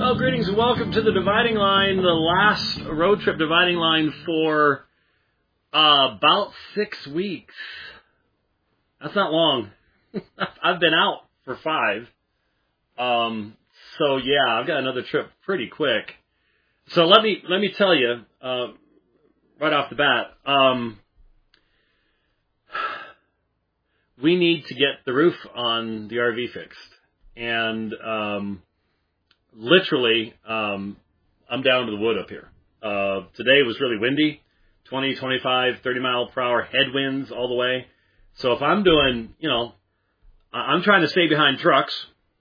Well, greetings and welcome to the Dividing Line, the last road trip dividing line for about 6 weeks. That's not long. I've been out for 5. So yeah, I've got another trip pretty quick. So let me tell you right off the bat, we need to get the roof on the RV fixed, and literally, I'm down to the wood up here. Today was really windy, 20, 25, 30 mile per hour headwinds all the way. So if I'm doing, I'm trying to stay behind trucks,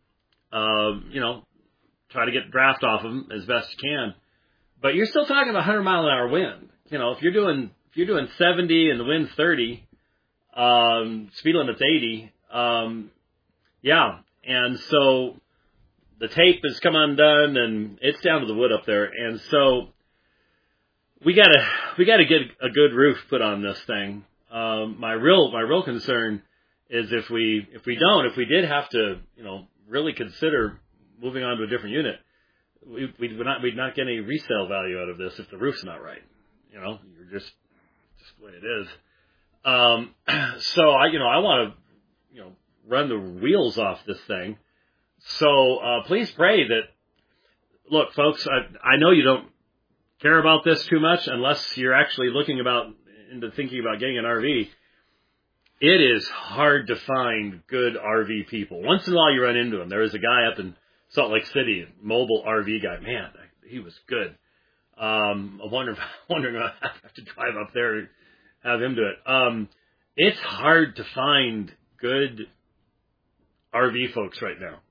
try to get draft off them as best you can. But you're still talking about 100 mile an hour wind. If you're doing 70 and the wind's 30, speed limit's 80, yeah. And so the tape has come undone, and it's down to the wood up there. And so we gotta get a good roof put on this thing. My real concern is if we did have to, really consider moving on to a different unit, we'd not get any resale value out of this if the roof's not right. You're just the way it is. So I want to, run the wheels off this thing. So please pray that, look, folks, I know you don't care about this too much unless you're actually thinking about getting an RV. It is hard to find good RV people. Once in a while you run into them. There was a guy up in Salt Lake City, a mobile RV guy. Man, he was good. I'm wondering if I have to drive up there and have him do it. It's hard to find good RV folks right now.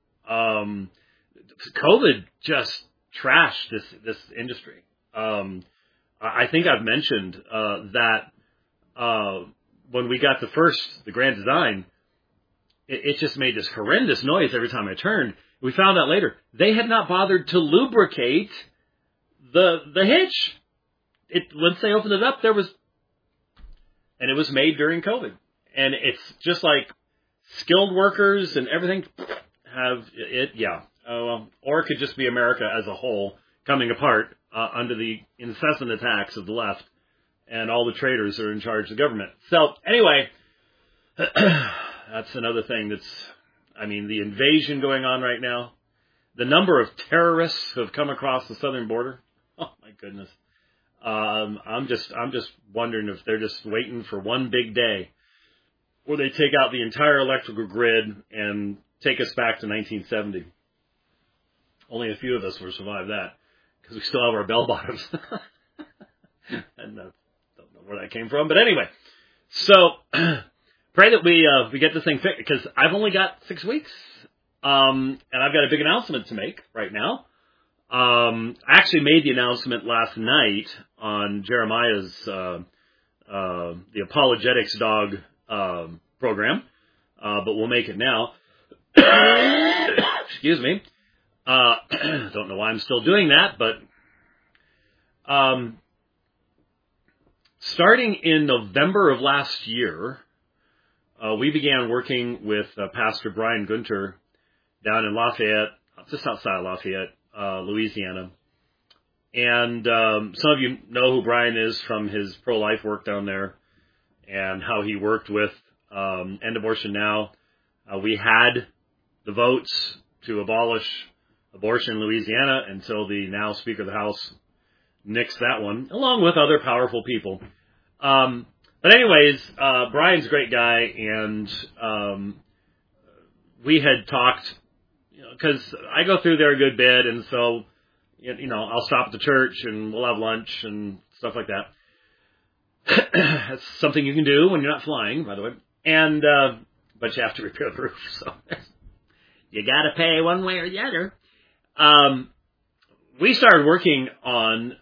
COVID just trashed this industry. I think I've mentioned that when we got the Grand Design, it just made this horrendous noise every time I turned. We found out later they had not bothered to lubricate the hitch. Once they opened it up, and it was made during COVID, and it's just like skilled workers and everything have it, yeah. Or it could just be America as a whole coming apart under the incessant attacks of the left, and all the traitors are in charge of the government. So anyway, that's another thing the invasion going on right now, the number of terrorists who have come across the southern border. Oh my goodness. I'm just wondering if they're just waiting for one big day where they take out the entire electrical grid and take us back to 1970. Only a few of us will survive that because we still have our bell bottoms. And don't know where that came from, but anyway. So pray that we get this thing fixed, because I've only got 6 weeks, and I've got a big announcement to make right now. I actually made the announcement last night on Jeremiah's the Apologetics Dog program, but we'll make it now. Excuse me. Don't know why I'm still doing that, but starting in November of last year, we began working with Pastor Brian Gunter down in Lafayette, just outside of Lafayette, Louisiana. And some of you know who Brian is from his pro-life work down there and how he worked with End Abortion Now. We had the votes to abolish abortion in Louisiana until the now Speaker of the House nixed that one, along with other powerful people. But anyways, Brian's a great guy, and we had talked, because I go through there a good bit, and so, I'll stop at the church, and we'll have lunch and stuff like that. That's something you can do when you're not flying, by the way. And but you have to repair the roof, so you got to pay one way or the other. We started working on.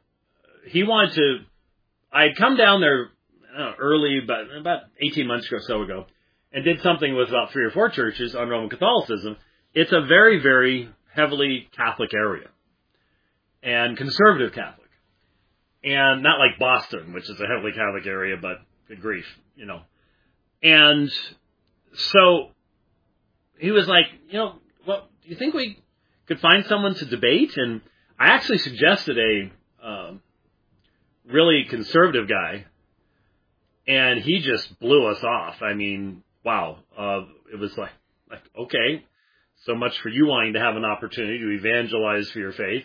I had come down there early, but about 18 months or so ago, and did something with about 3 or 4 churches on Roman Catholicism. It's a very, very heavily Catholic area, and conservative Catholic, and not like Boston, which is a heavily Catholic area, but good grief, And so he was like, do you think we could find someone to debate. And I actually suggested a really conservative guy, and he just blew us off. I mean, wow. It was like, okay, so much for you wanting to have an opportunity to evangelize for your faith.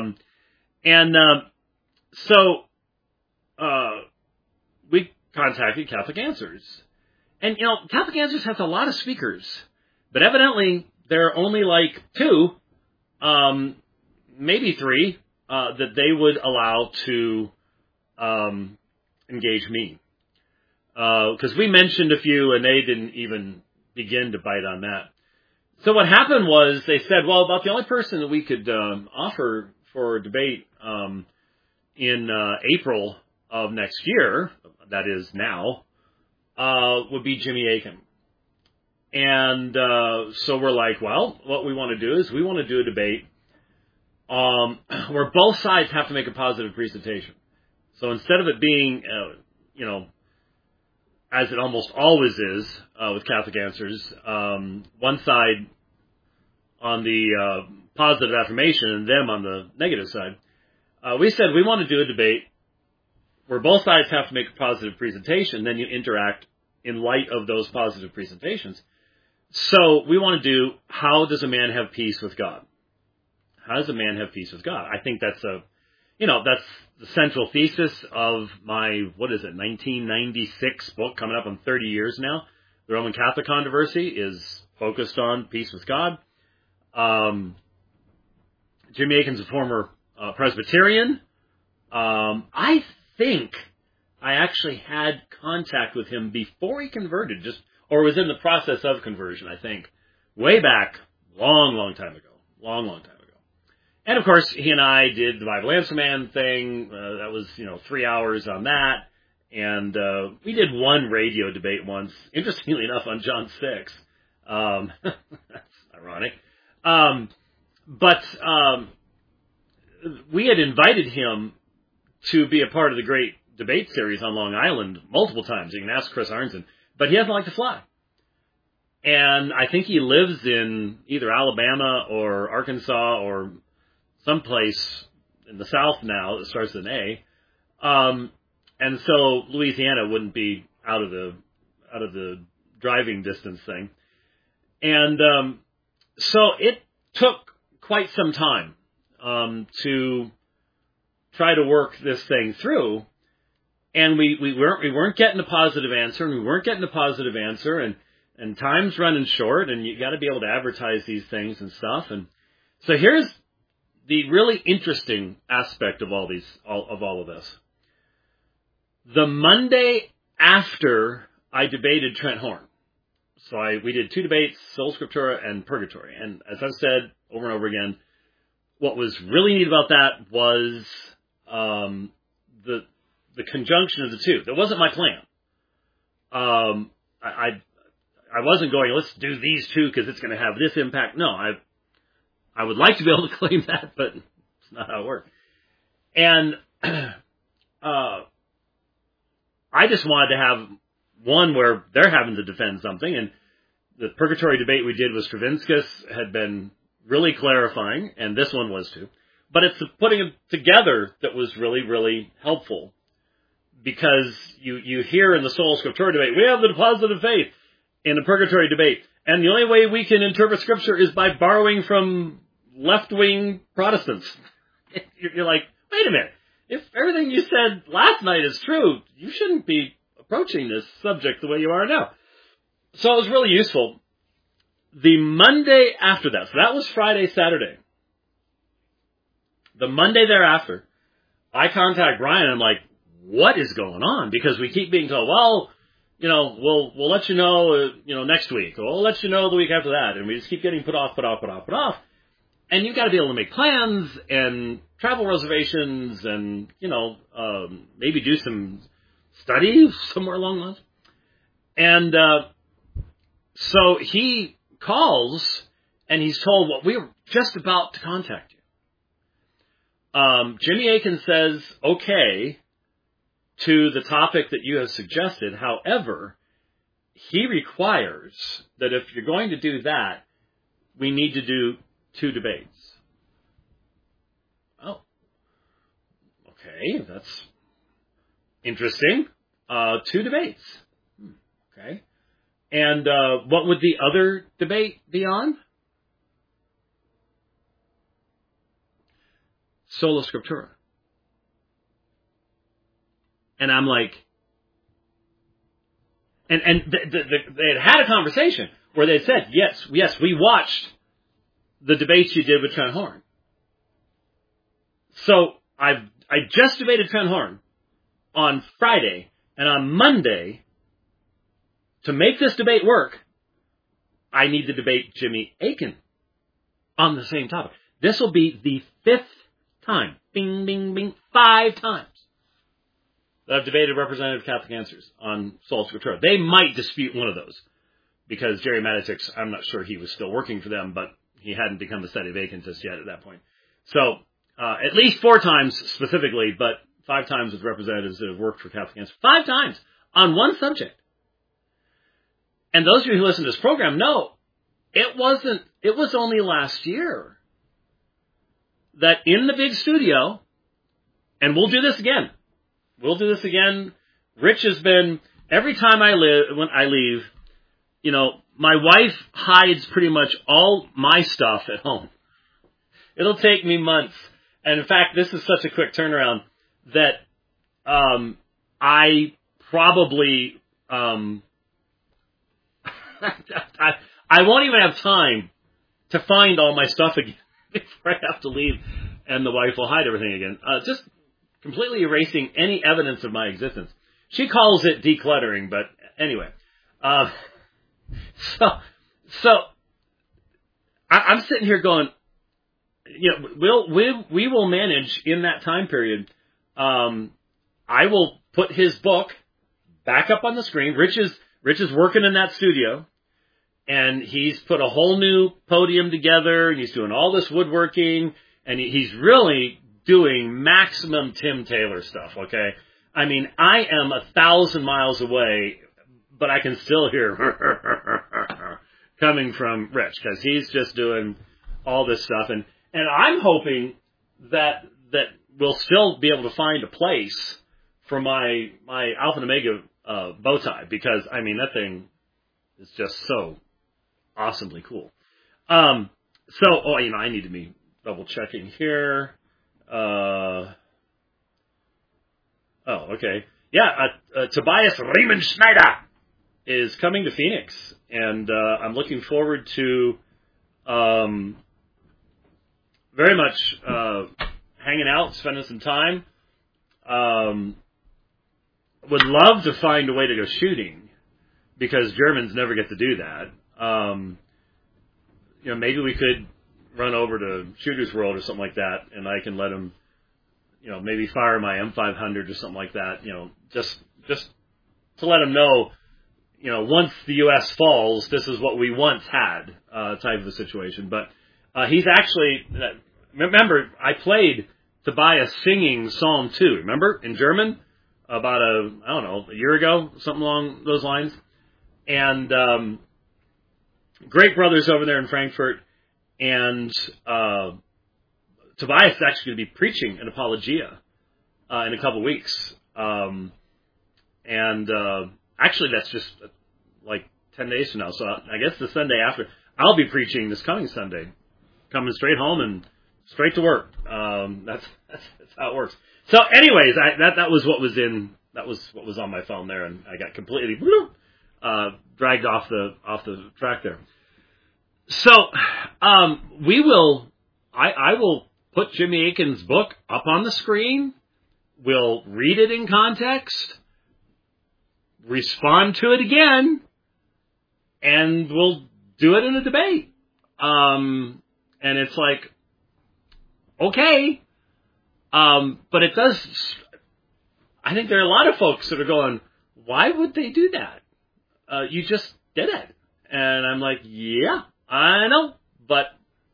So we contacted Catholic Answers. And, Catholic Answers has a lot of speakers, but evidently there are only like 2, maybe 3, that they would allow to engage me. Because we mentioned a few and they didn't even begin to bite on that. So what happened was they said, well, about the only person that we could offer for debate in April of next year, that is now, would be Jimmy Akin. And so we're like, well, what we want to do is we want to do a debate where both sides have to make a positive presentation. So instead of it being, as it almost always is with Catholic Answers, one side on the positive affirmation and them on the negative side, we said we want to do a debate where both sides have to make a positive presentation, then you interact in light of those positive presentations. So we want to do, how does a man have peace with God? How does a man have peace with God? I think that's that's the central thesis of my, 1996 book, coming up on 30 years now. The Roman Catholic Controversy is focused on peace with God. Jimmy Akin's a former Presbyterian. I think I actually had contact with him before he converted, or was in the process of conversion, I think. Way back, long time ago. Long time ago. And of course, he and I did the Bible Answer Man thing. That was, 3 hours on that. And we did one radio debate once, interestingly enough, on John 6. That's ironic. But we had invited him to be a part of the great debate series on Long Island multiple times. You can ask Chris Arnson. But he doesn't like to fly. And I think he lives in either Alabama or Arkansas or someplace in the South now that starts with an A. And so Louisiana wouldn't be out of the driving distance thing. And so it took quite some time to try to work this thing through. And we weren't getting a positive answer, and time's running short, and you got to be able to advertise these things and stuff. And so here's the really interesting aspect of all of this. The Monday after I debated Trent Horn, so we did 2 debates, Sola Scriptura and Purgatory. And as I've said over and over again, what was really neat about that was the conjunction of the 2. That wasn't my plan. I wasn't going, let's do these 2 because it's going to have this impact. No, I would like to be able to claim that, but it's not how it works. And I just wanted to have one where they're having to defend something. And the Purgatory debate we did with Stravinskas had been really clarifying, and this one was too. But it's the putting it together that was really, really helpful. Because you hear in the Sola Scriptura debate, we have the deposit of faith. In the Purgatory debate, and the only way we can interpret Scripture is by borrowing from left-wing Protestants. You're like, wait a minute. If everything you said last night is true, you shouldn't be approaching this subject the way you are now. So it was really useful. The Monday after that, so that was Friday, Saturday. The Monday thereafter, I contact Brian, and I'm like, what is going on? Because we keep being told, well, we'll let you know, next week. Or we'll let you know the week after that. And we just keep getting put off. And you've got to be able to make plans and travel reservations and, maybe do some study somewhere along those lines. And so he calls and he's told, well, we were just about to contact you. Jimmy Akin says, okay, to the topic that you have suggested. However, he requires that if you're going to do that, we need to do 2 debates. Okay, that's interesting. 2 debates. Okay. And what would the other debate be on? Sola Scriptura. And I'm like, and they had a conversation where they said, yes, we watched the debates you did with Trent Horn. So I just debated Trent Horn on Friday, and on Monday, to make this debate work, I need to debate Jimmy Akin on the same topic. This will be the 5th time, bing, bing, bing, 5 times that I've debated Representative Catholic Answers on Sola Scriptura. They might dispute one of those, because Jerry Matitix, I'm not sure he was still working for them, but he hadn't become a steady vacantist yet at that point. So, at least 4 times specifically, but 5 times with representatives that have worked for Catholic Answers. 5 times on one subject. And those of you who listen to this program know, it was only last year that in the big studio, and we'll do this again. Rich has been, every time when I leave, you know, my wife hides pretty much all my stuff at home. It'll take me months. And in fact, this is such a quick turnaround that I probably, I won't even have time to find all my stuff again before I have to leave, and the wife will hide everything again. Just completely erasing any evidence of my existence. She calls it decluttering, but anyway. So I'm sitting here going, you know, we will manage in that time period. I will put his book back up on the screen. Rich is working in that studio, and he's put a whole new podium together, and he's doing all this woodworking, and he's really doing maximum Tim Taylor stuff, okay? I mean, I am 1,000 miles away, but I can still hear coming from Rich, because he's just doing all this stuff. And I'm hoping that we'll still be able to find a place for my Alpha and Omega bow tie, because, I mean, that thing is just so awesomely cool. I need to be double checking here. Okay. Yeah, Tobias Riemenschneider is coming to Phoenix, and I'm looking forward to very much hanging out, spending some time. Would love to find a way to go shooting, because Germans never get to do that. You know, maybe we could run over to Shooter's World or something like that, and I can let him, you know, maybe fire my M500 or something like that, you know, just to let him know, you know, once the U.S. falls, this is what we once had, type of a situation. But he's actually, remember, I played Tobias singing Psalm 2, remember, in German, about a year ago, something along those lines. And great brothers over there in Frankfurt, and Tobias is actually going to be preaching an apologia in a couple weeks. Actually, that's just like 10 days from now. So I guess the Sunday after, I'll be preaching this coming Sunday, coming straight home and straight to work. That's how it works. So, anyways, that was what was on my phone there, and I got completely dragged off the track there. So, I will put Jimmy Akin's book up on the screen. We'll read it in context, respond to it again, and we'll do it in a debate. And it's like, okay. But it does, I think there are a lot of folks that are going, why would they do that? You just did it. And I'm like, yeah, I know. But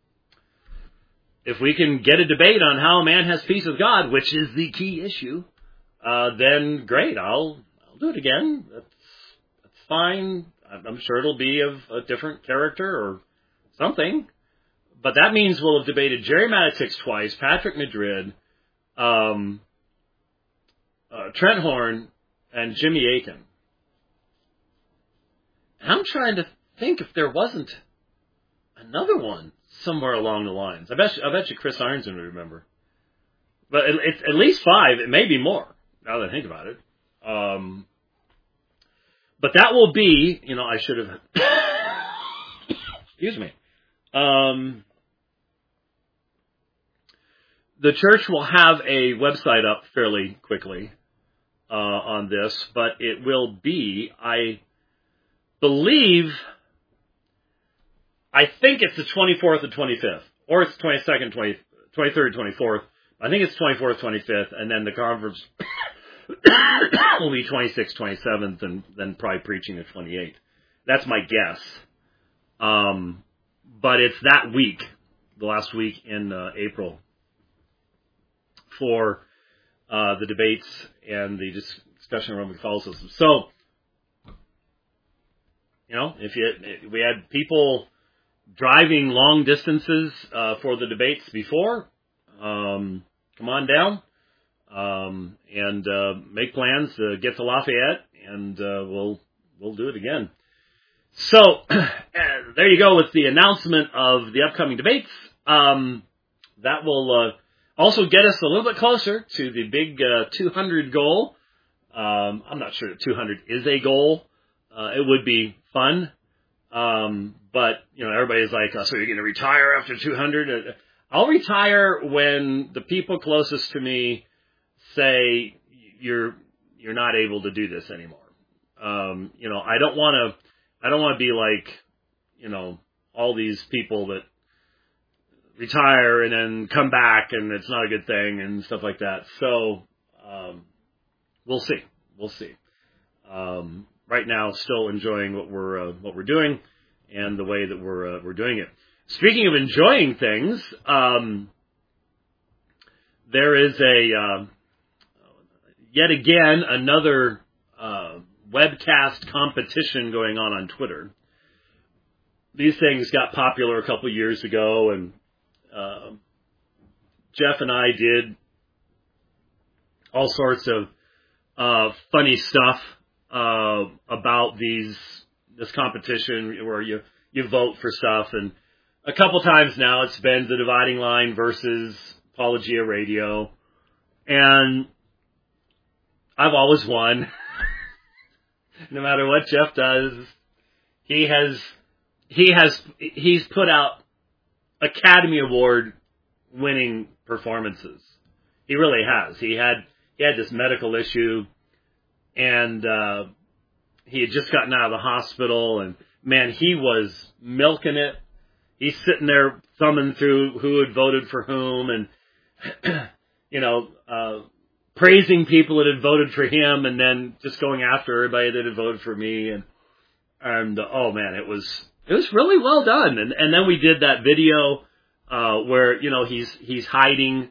if we can get a debate on how a man has peace with God, which is the key issue, then great, I'll do it again. That's fine. I'm sure it'll be of a different character or something. But that means we'll have debated Jerry Matitix twice, Patrick Madrid, Trent Horn and Jimmy Akin. And I'm trying to think if there wasn't another one somewhere along the lines. I bet you Chris Ironson would remember. But it's at least 5. It may be more, now that I think about it. But that will be, I should have... Excuse me. The church will have a website up fairly quickly on this, but it will be, I think it's the 24th and 25th, or it's 22nd, 23rd, 24th. I think it's 24th, 25th, and then the conference will be 26th, 27th, and then probably preaching the 28th. That's my guess. But it's that week, the last week in April, for the debates and the discussion around the Catholicism. So, we had people driving long distances for the debates before, come on down and make plans to get to Lafayette, and we'll do it again. So there you go with the announcement of the upcoming debates. That will also get us a little bit closer to the big 200 goal. I'm not sure that 200 is a goal. It would be fun. But, everybody's like, so you're going to retire after 200? I'll retire when the people closest to me say you're not able to do this anymore. I don't want to be like, all these people that retire and then come back and it's not a good thing and stuff like that. So, we'll see. Right now, still enjoying what we're doing and the way that we're doing it. Speaking of enjoying things, there is yet again another webcast competition going on Twitter. These things got popular a couple years ago, and Jeff and I did all sorts of funny stuff about this competition where you vote for stuff, and a couple times now it's been the Dividing Line versus Apologia Radio, and I've always won. No matter what Jeff does, he's put out Academy Award winning performances. He really has. He had this medical issue, and he had just gotten out of the hospital, and man, he was milking it. He's sitting there thumbing through who had voted for whom, and praising people that had voted for him, and then just going after everybody that had voted for me, and oh man, it was really well done. And then we did that video where he's hiding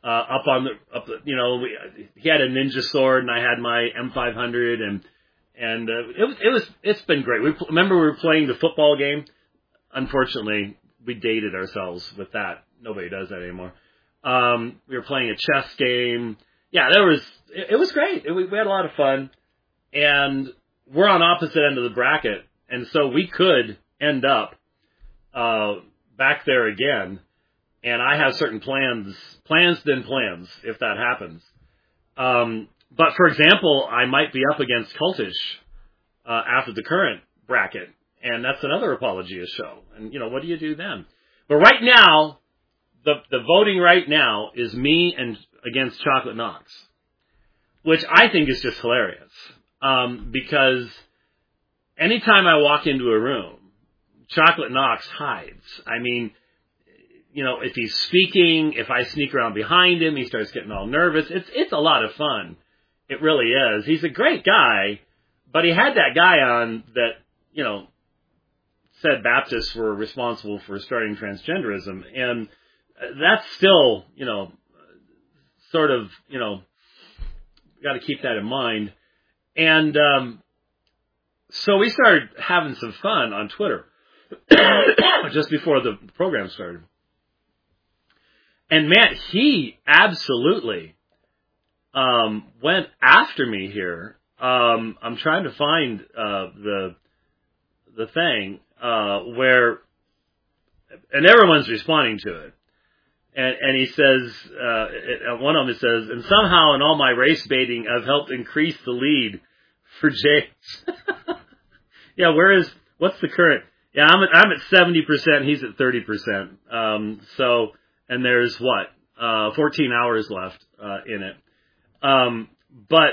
he had a ninja sword and I had my M500, and it's been great. Remember we were playing the football game. Unfortunately, we dated ourselves with that. Nobody does that anymore. We were playing a chess game. Yeah, it was great. We had a lot of fun, and we're on opposite end of the bracket, and so we could end up back there again. And I have certain plans if that happens. But for example, I might be up against Cultish after the current bracket, and that's another Apologia show. And what do you do then? But right now, the voting right now is me and against Chocolate Knox, which I think is just hilarious. Because anytime I walk into a room, Chocolate Knox hides. I mean, if he's speaking, if I sneak around behind him, he starts getting all nervous. It's a lot of fun. It really is. He's a great guy, but he had that guy on that, said Baptists were responsible for starting transgenderism. And that's still, sort of, got to keep that in mind. And so we started having some fun on Twitter just before the program started. And man, he absolutely went after me here. I'm trying to find the thing where, and everyone's responding to it. And he says, one of them says, and somehow in all my race baiting, I've helped increase the lead for James. Yeah, what's the current? Yeah, I'm at 70%. He's at 30%. So, and there's 14 hours left in it. But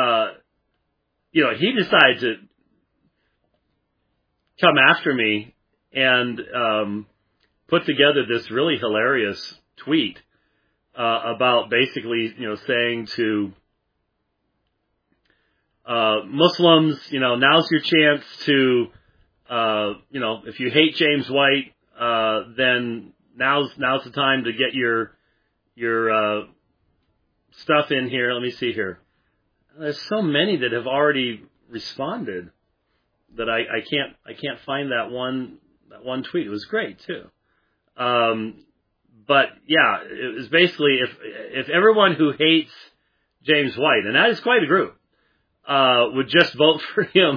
he decided to come after me and put together this really hilarious tweet about basically, saying to Muslims, now's your chance to, if you hate James White, then now's the time to get your stuff in here. Let me see here. There's so many that have already responded that I can't find that one tweet. It was great too. But yeah, it was basically if everyone who hates James White, and that is quite a group, would just vote for him.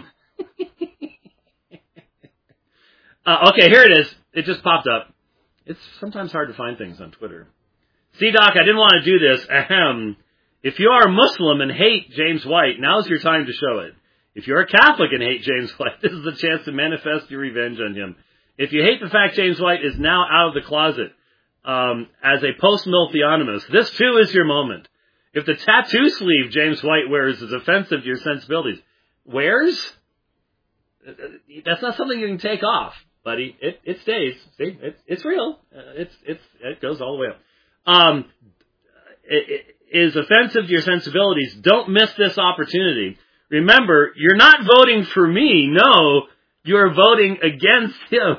Okay, here it is. It just popped up. It's sometimes hard to find things on Twitter. See, Doc, I didn't want to do this. Ahem. If you are a Muslim and hate James White, now's your time to show it. If you're a Catholic and hate James White, this is the chance to manifest your revenge on him. If you hate the fact James White is now out of the closet as a post-mill theonomist, this too is your moment. If the tattoo sleeve James White wears is offensive to your sensibilities, wears? That's not something you can take off, buddy. It stays. See, it's real. It goes all the way up. It is offensive to your sensibilities. Don't miss this opportunity. Remember, you're not voting for me. No, you're voting against him.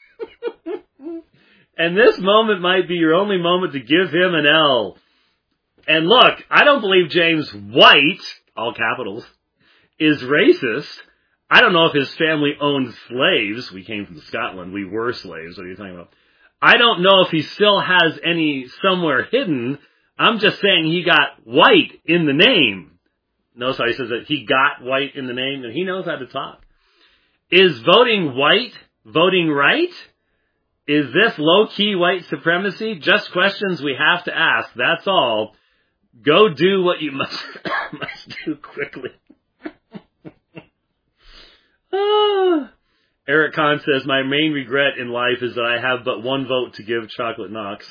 And this moment might be your only moment to give him an L. And look, I don't believe James White, all capitals, is racist. I don't know if his family owned slaves. We came from Scotland. We were slaves. What are you talking about? I don't know if he still has any somewhere hidden. I'm just saying he got white in the name. Notice how he says that he got white in the name, and he knows how to talk. Is voting white voting right? Is this low-key white supremacy? Just questions we have to ask. That's all. Go do what you must do quickly. Eric Kahn says, my main regret in life is that I have but one vote to give Chocolate Knox.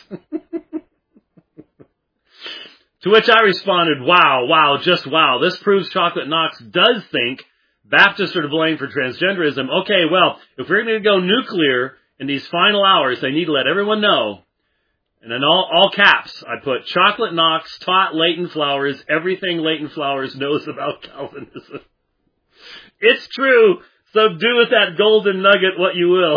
To which I responded, wow, just wow. This proves Chocolate Knox does think Baptists are to blame for transgenderism. Okay, well, if we're going to go nuclear in these final hours, they need to let everyone know. And in all caps, I put Chocolate Knox taught Leighton Flowers everything Leighton Flowers knows about Calvinism. It's true, so do with that golden nugget what you will.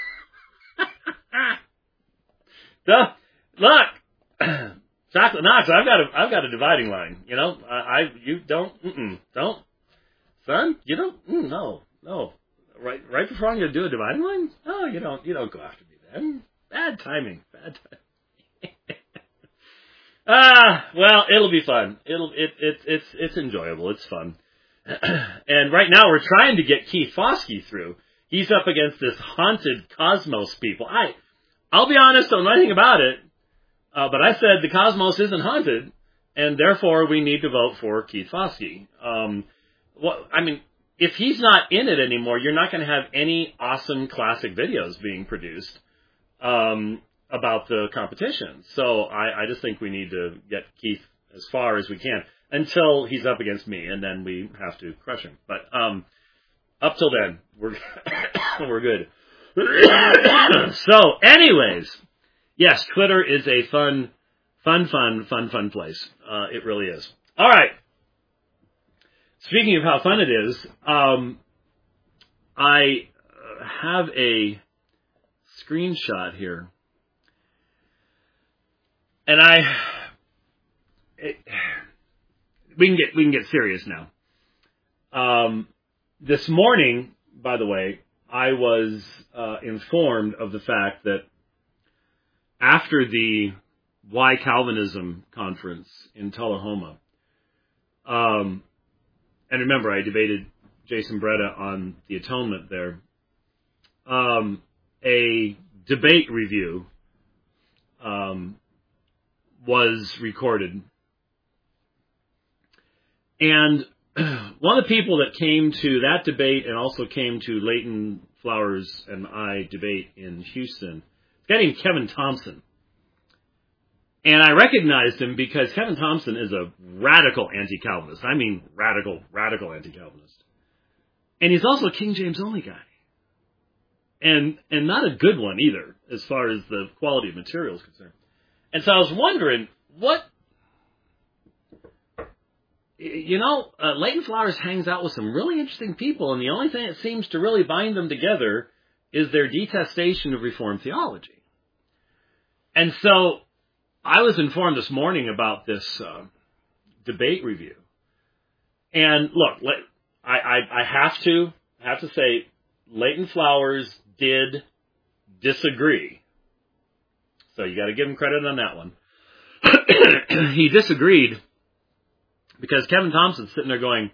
Look, Chocolate Knox, I've got a dividing line. You don't, son, you don't, no. Right before I'm going to do a dividing line? No, you don't go after me then. Bad timing. Well, it'll be fun. It's enjoyable. It's fun. And right now we're trying to get Keith Foskey through. He's up against this haunted cosmos people. I'll be honest, don't know anything about it. But I said the cosmos isn't haunted, and therefore we need to vote for Keith Foskey. If he's not in it anymore, you're not going to have any awesome classic videos being produced about the competition. So I just think we need to get Keith as far as we can until he's up against me, and then we have to crush him. But up till then, we're good. So, anyways, yes, Twitter is a fun place. It really is. All right. Speaking of how fun it is, I have a screenshot here, and we can get serious now. This morning, by the way, I was informed of the fact that after the Why Calvinism conference in Tullahoma, And remember, I debated Jason Breda on the atonement there. A debate review was recorded. And one of the people that came to that debate and also came to Leighton Flowers and I debate in Houston, a guy named Kevin Thompson. And I recognized him because Kevin Thompson is a radical anti-Calvinist. I mean radical anti-Calvinist. And he's also a King James only guy. And not a good one either, as far as the quality of material is concerned. And so I was wondering, Leighton Flowers hangs out with some really interesting people, and the only thing that seems to really bind them together is their detestation of Reformed theology. And so I was informed this morning about this debate review. And look, I have to say, Leighton Flowers did disagree. So you got to give him credit on that one. He disagreed because Kevin Thompson's sitting there going,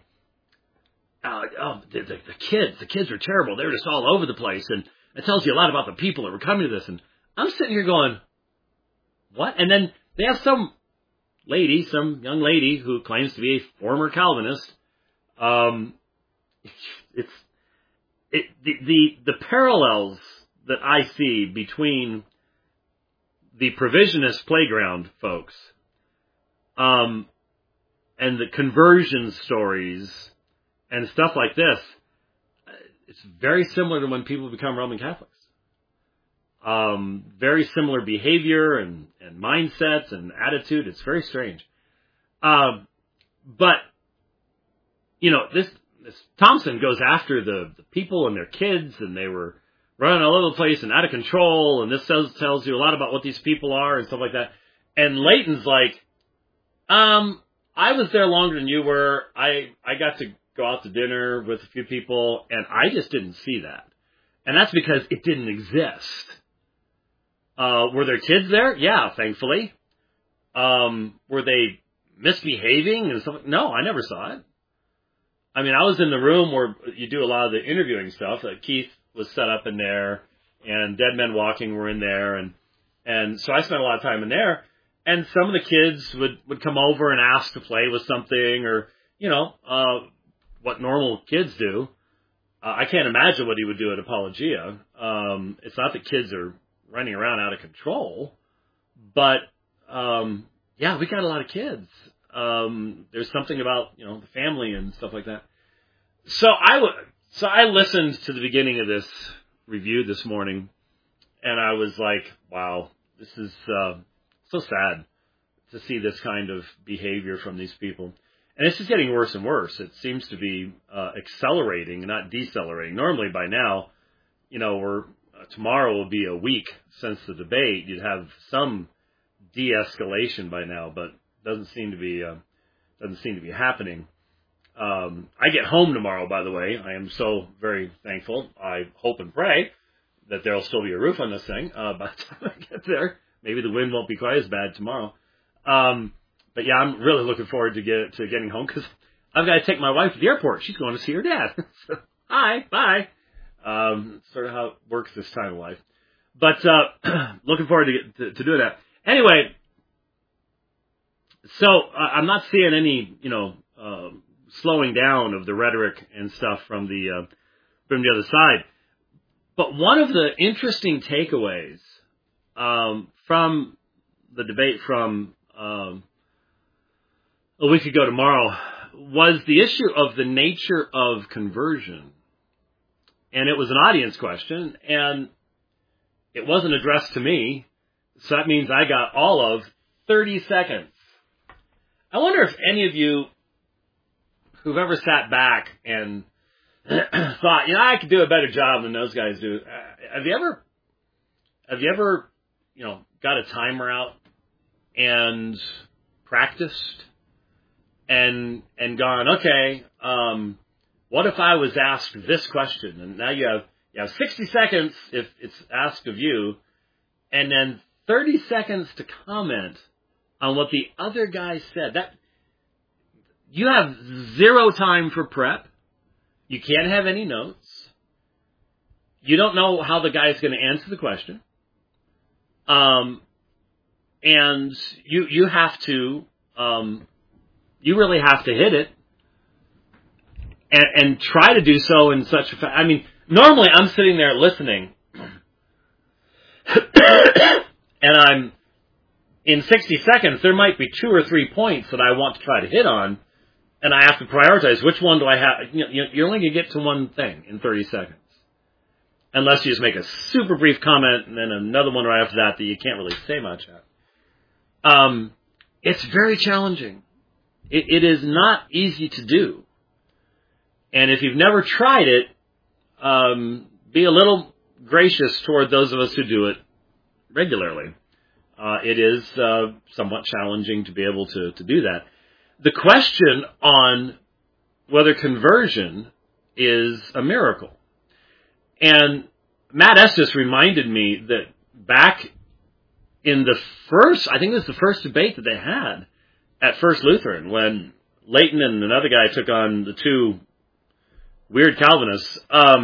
the kids are terrible. They're just all over the place. And it tells you a lot about the people that were coming to this. And I'm sitting here going, what? And then they have some young lady who claims to be a former Calvinist. The parallels that I see between the provisionist playground folks, and the conversion stories and stuff like this, it's very similar to when people become Roman Catholics. Very similar behavior and mindsets and attitude. It's very strange. But, this Thompson goes after the people and their kids, and they were running all over the place and out of control, and this tells you a lot about what these people are and stuff like that. And Leighton's like, I was there longer than you were. I got to go out to dinner with a few people, and I just didn't see that. And that's because it didn't exist. Were there kids there? Yeah, thankfully. Were they misbehaving and stuff? No, I never saw it. I mean, I was in the room where you do a lot of the interviewing stuff. Keith was set up in there, and Dead Men Walking were in there, and so I spent a lot of time in there. And some of the kids would come over and ask to play with something, or what normal kids do. I can't imagine what he would do at Apologia. It's not that kids are running around out of control, but we got a lot of kids. There's something about the family and stuff like that. So I listened to the beginning of this review this morning, and I was like, wow, this is so sad to see this kind of behavior from these people. And it's just getting worse and worse. It seems to be accelerating, not decelerating. Normally by now, tomorrow will be a week since the debate. You'd have some de-escalation by now, but doesn't seem to be happening. I get home tomorrow, by the way. I am so very thankful. I hope and pray that there'll still be a roof on this thing by the time I get there. Maybe the wind won't be quite as bad tomorrow. But yeah, I'm really looking forward to getting home because I've got to take my wife to the airport. She's going to see her dad. So, hi, bye. Sort of how it works this time of life. But looking forward to doing that. Anyway, so I'm not seeing any, slowing down of the rhetoric and stuff from the other side. But one of the interesting takeaways from the debate from a week ago tomorrow was the issue of the nature of conversion. And it was an audience question, and it wasn't addressed to me, so that means I got all of 30 seconds. I wonder if any of you who've ever sat back and thought, I could do a better job than those guys do. Have you ever, got a timer out and practiced and gone, okay, what if I was asked this question? And now you have 60 seconds if it's asked of you, and then 30 seconds to comment on what the other guy said. you have zero time for prep. You can't have any notes. You don't know how the guy's going to answer the question. And you have to, you really have to hit it and try to do so in such a I mean, normally I'm sitting there listening and I'm, in 60 seconds, there might be 2 or 3 points that I want to try to hit on, and I have to prioritize which one do I have. You're only going to get to one thing in 30 seconds. Unless you just make a super brief comment and then another one right after that you can't really say much at. It's very challenging. It is not easy to do. And if you've never tried it, be a little gracious toward those of us who do it regularly. It is somewhat challenging to be able to do that. The question on whether conversion is a miracle. And Matt Estes reminded me that back in the first, I think it was the first debate that they had at First Lutheran, when Leighton and another guy took on the two weird Calvinists,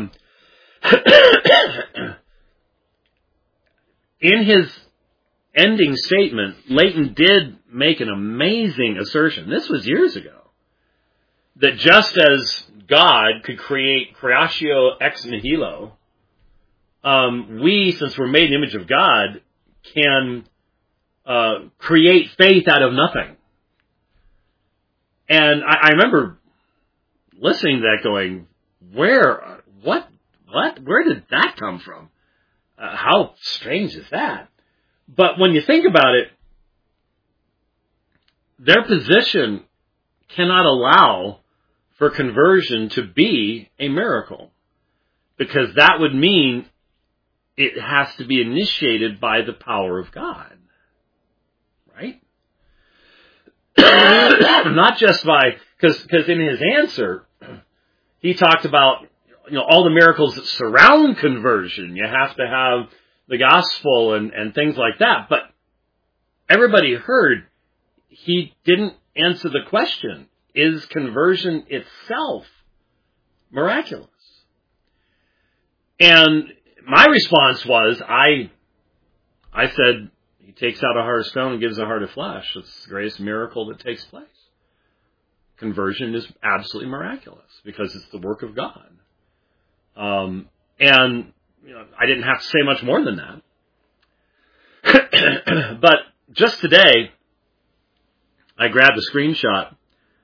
in his ending statement, Leighton did make an amazing assertion. This was years ago. That just as God could create creatio ex nihilo, we, since we're made in the image of God, can create faith out of nothing. And I remember listening to that going, where did that come from? How strange is that? But when you think about it, their position cannot allow for conversion to be a miracle, because that would mean it has to be initiated by the power of God, right? Not just by, because in his answer, he talked about, all the miracles that surround conversion. You have to have the gospel and things like that. But everybody heard he didn't answer the question, is conversion itself miraculous? And my response was, I said, he takes out a heart of stone and gives a heart of flesh. It's the greatest miracle that takes place. Conversion is absolutely miraculous because it's the work of God. And I didn't have to say much more than that. But just today, I grabbed a screenshot.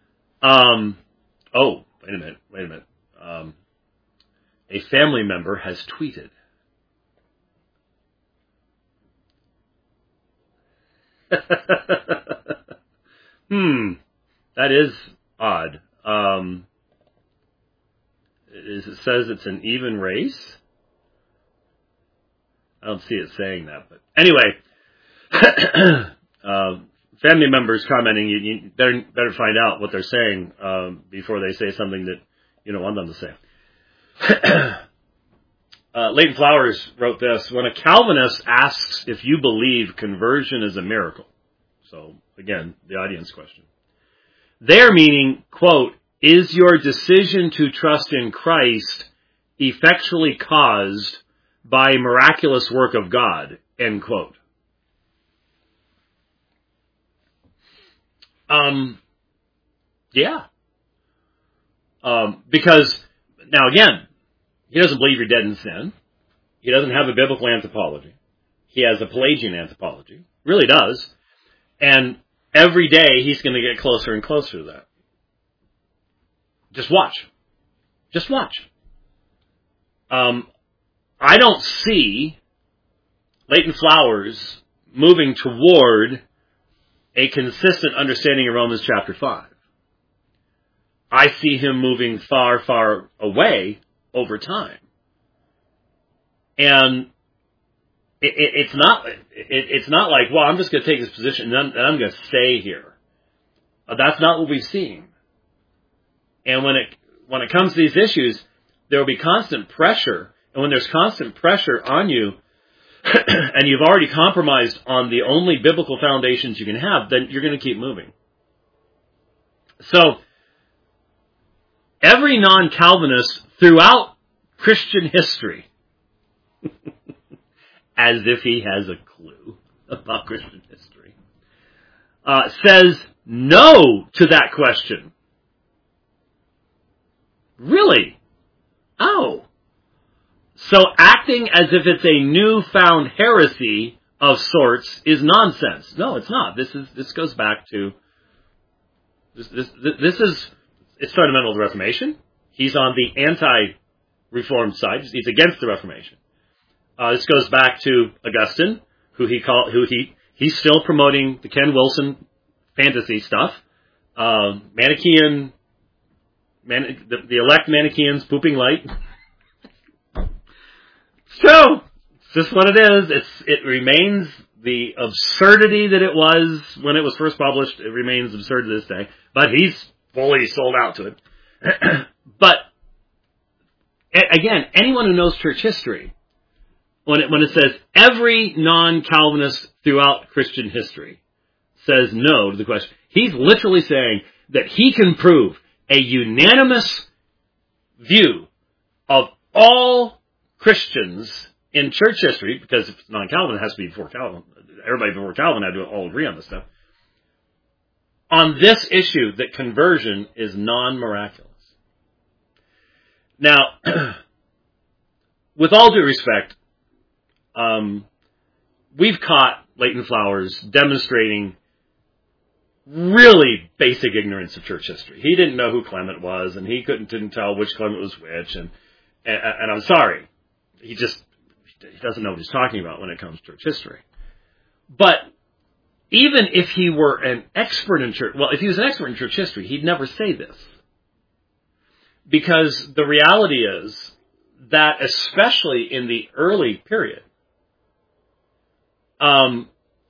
Oh, wait a minute. A family member has tweeted. That is odd. It says it's an even race. I don't see it saying that, but anyway, family members commenting, you better find out what they're saying before they say something that you don't want them to say. Leighton Flowers wrote this: when a Calvinist asks if you believe conversion is a miracle, so again, the audience question, they're meaning, quote, is your decision to trust in Christ effectually caused by a miraculous work of God, end quote. Yeah. Because, now again, he doesn't believe you're dead in sin. He doesn't have a biblical anthropology. He has a Pelagian anthropology. Really does. And every day he's going to get closer and closer to that. Just watch. Just watch. I don't see Leighton Flowers moving toward a consistent understanding of Romans chapter 5. I see him moving far, far away over time. And it's not like, well, I'm just going to take this position and I'm going to stay here. That's not what we've seen. And when it comes to these issues, there will be constant pressure. And when there's constant pressure on you, and you've already compromised on the only biblical foundations you can have, then you're going to keep moving. So every non-Calvinist throughout Christian history, as if he has a clue about Christian history, says no to that question. Really? Oh. So acting as if it's a newfound heresy of sorts is nonsense. No, it's not. This goes back to it's fundamental to the Reformation. He's on the anti-Reformed side. He's against the Reformation. This goes back to Augustine, he's still promoting the Ken Wilson fantasy stuff. Manichaean, the elect Manichaeans pooping light. So, it's just what it is. It remains the absurdity that it was when it was first published. It remains absurd to this day. But he's fully sold out to it. But, again, anyone who knows church history, when it says every non-Calvinist throughout Christian history says no to the question, he's literally saying that he can prove a unanimous view of all Christians in church history, because if it's non-Calvin, it has to be before Calvin. Everybody before Calvin had to all agree on this stuff. On this issue, that conversion is non-miraculous. Now, with all due respect, we've caught Leighton Flowers demonstrating really basic ignorance of church history. He didn't know who Clement was, and he didn't tell which Clement was which, and I'm sorry. He doesn't know what he's talking about when it comes to church history. But even if he were an expert in church, well, if he was an expert in church history, he'd never say this. Because the reality is that, especially in the early period, not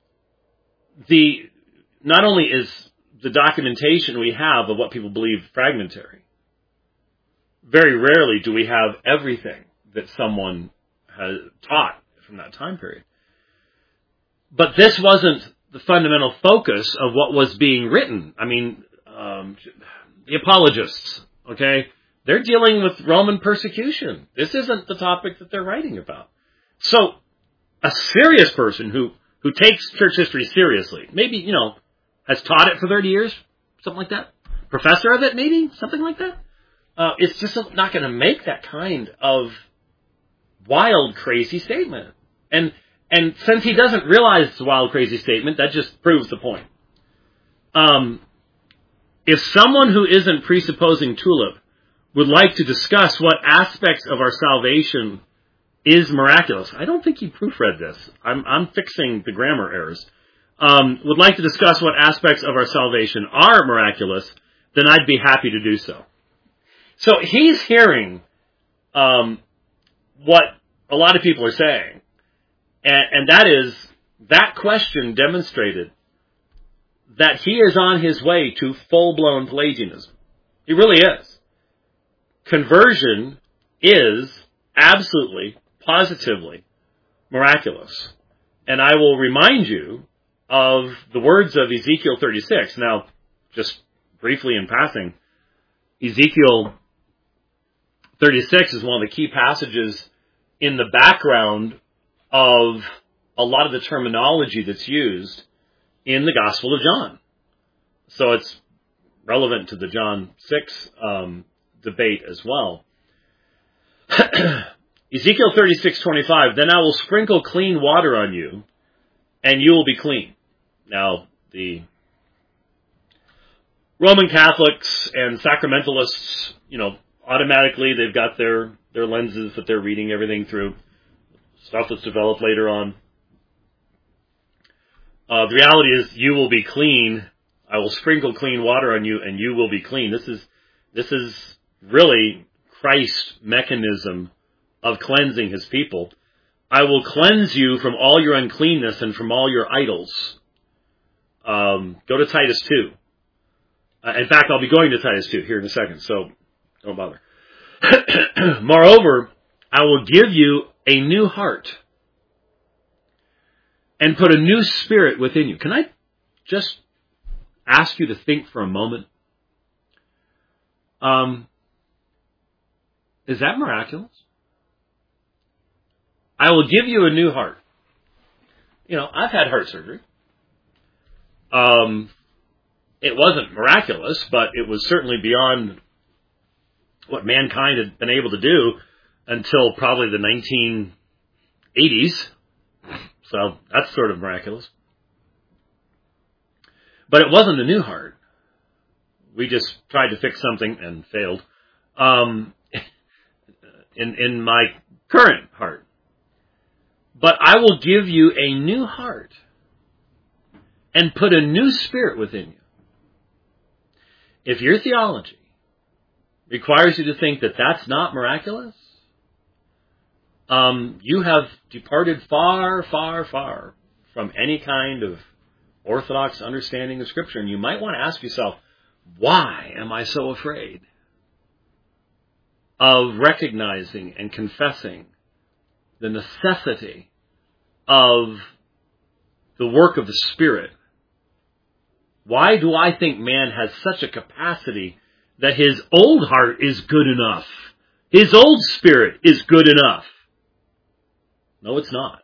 only is the documentation we have of what people believe fragmentary, very rarely do we have everything that someone has taught from that time period. But this wasn't the fundamental focus of what was being written. I mean, the apologists, okay, they're dealing with Roman persecution. This isn't the topic that they're writing about. So, a serious person who takes church history seriously, maybe, has taught it for 30 years, something like that, professor of it maybe, something like that, it's just not going to make that kind of wild, crazy statement. And since he doesn't realize it's a wild, crazy statement, that just proves the point. If someone who isn't presupposing tulip would like to discuss what aspects of our salvation is miraculous, I don't think he proofread this. I'm fixing the grammar errors. Would like to discuss what aspects of our salvation are miraculous, then I'd be happy to do so. So he's hearing what a lot of people are saying. And that is, that question demonstrated that he is on his way to full-blown Pelagianism. He really is. Conversion is absolutely, positively miraculous. And I will remind you of the words of Ezekiel 36. Now, just briefly in passing, Ezekiel 36 is one of the key passages in the background of a lot of the terminology that's used in the Gospel of John. So it's relevant to the John 6 debate as well. Ezekiel 36:25, then I will sprinkle clean water on you, and you will be clean. Now, the Roman Catholics and sacramentalists, automatically they've got their lenses that they're reading everything through, stuff that's developed later on. The reality is, you will be clean. I will sprinkle clean water on you, and you will be clean. This is really Christ's mechanism of cleansing his people. I will cleanse you from all your uncleanness and from all your idols. Go to Titus 2. In fact, I'll be going to Titus 2 here in a second, so don't bother. Moreover, I will give you a new heart and put a new spirit within you. Can I just ask you to think for a moment? Is that miraculous? I will give you a new heart. I've had heart surgery. It wasn't miraculous, but it was certainly beyond what mankind had been able to do until probably the 1980s. So that's sort of miraculous. But it wasn't a new heart. We just tried to fix something and failed. In my current heart. But I will give you a new heart and put a new spirit within you. If your theology requires you to think that that's not miraculous, you have departed far, far, far from any kind of orthodox understanding of Scripture. And you might want to ask yourself, why am I so afraid of recognizing and confessing the necessity of the work of the Spirit? Why do I think man has such a capacity that his old heart is good enough? His old spirit is good enough. No, it's not.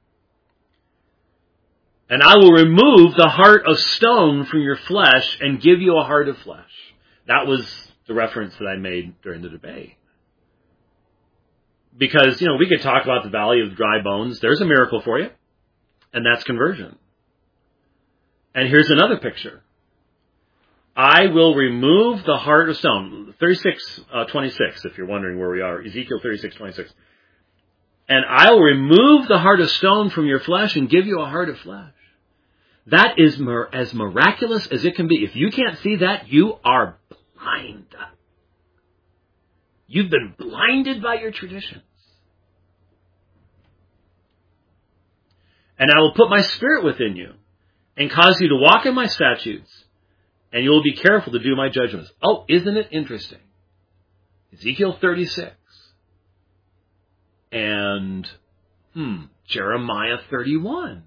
And I will remove the heart of stone from your flesh and give you a heart of flesh. That was the reference that I made during the debate. Because, we could talk about the valley of dry bones. There's a miracle for you. And that's conversion. And here's another picture. I will remove the heart of stone. 36:26, if you're wondering where we are. Ezekiel 36:26. And I'll remove the heart of stone from your flesh and give you a heart of flesh. That is as miraculous as it can be. If you can't see that, you are blind. You've been blinded by your traditions. And I will put my spirit within you and cause you to walk in my statutes, and you will be careful to do my judgments. Oh, isn't it interesting? Ezekiel 36 and Jeremiah 31.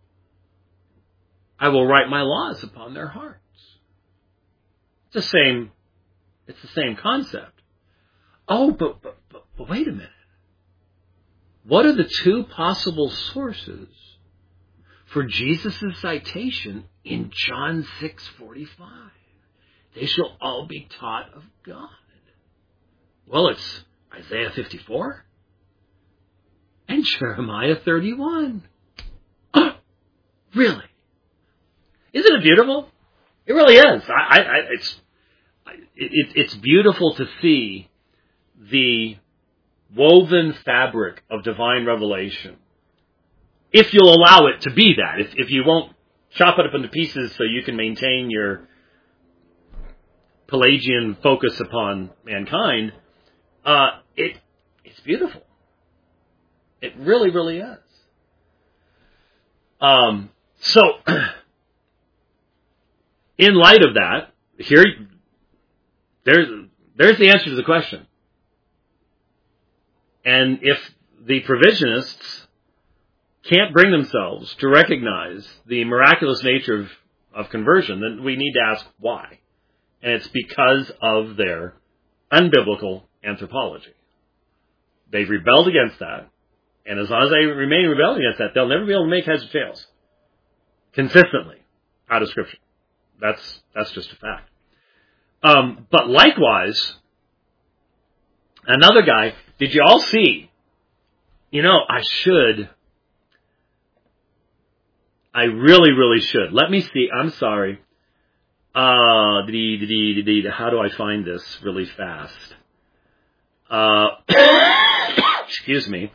I will write my laws upon their hearts. It's the same concept. Oh, but wait a minute. What are the two possible sources for Jesus' citation in John 6:45? They shall all be taught of God. Well, it's Isaiah 54 and Jeremiah 31. Really? Isn't it beautiful? It really is. It's beautiful to see the woven fabric of divine revelation. If you'll allow it to be that. If you won't chop it up into pieces so you can maintain your Pelagian focus upon mankind, it's beautiful. It really, really is. So, in light of that, there's the answer to the question. And if the provisionists can't bring themselves to recognize the miraculous nature of conversion, then we need to ask why. And it's because of their unbiblical anthropology. They've rebelled against that. And as long as they remain rebelling against that, they'll never be able to make heads or tails consistently out of Scripture. That's just a fact. But likewise, another guy, did you all see? I really, really should. Let me see. I'm sorry. How do I find this really fast? Excuse me.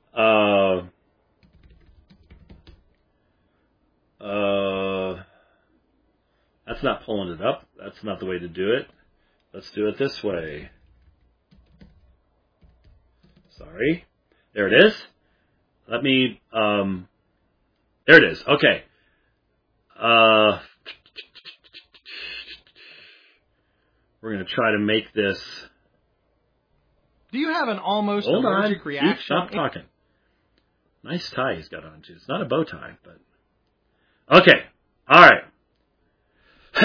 That's not pulling it up. That's not the way to do it. Let's do it this way. Sorry. There it is. Let me, there it is. Okay. We're going to try to make this. Do you have an almost allergic reaction? Stop talking. Nice tie he's got on too. It's not a bow tie, but. Okay. All right.